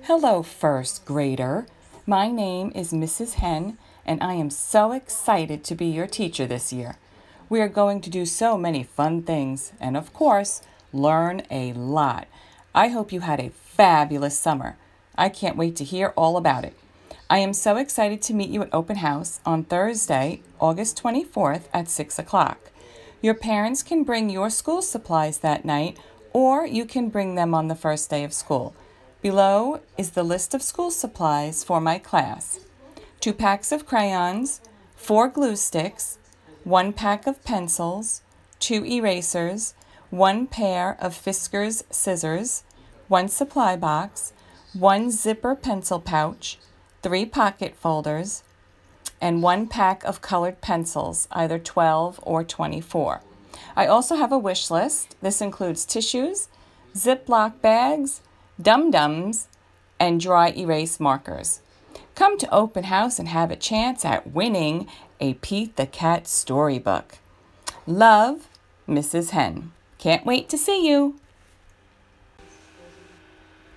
Hello, first grader. My name is Mrs. Hen, and I am so excited to be your teacher this year. We are going to do so many fun things and, of course, learn a lot. I hope you had a fabulous summer. I can't wait to hear all about it. I am so excited to meet you at Open House on Thursday, August 24th at 6 o'clock. Your parents can bring your school supplies that night, or you can bring them on the first day of school. Below is the list of school supplies for my class. 2 packs of crayons, 4 glue sticks, 1 pack of pencils, 2 erasers, 1 pair of Fiskars scissors, 1 supply box, 1 zipper pencil pouch, 3 pocket folders, and 1 pack of colored pencils, either 12 or 24. I also have a wish list. This includes tissues, Ziploc bags, dum-dums, and dry erase markers. Come to Open House and have a chance at winning a Pete the Cat storybook. Love, Mrs. Hen. Can't wait to see you.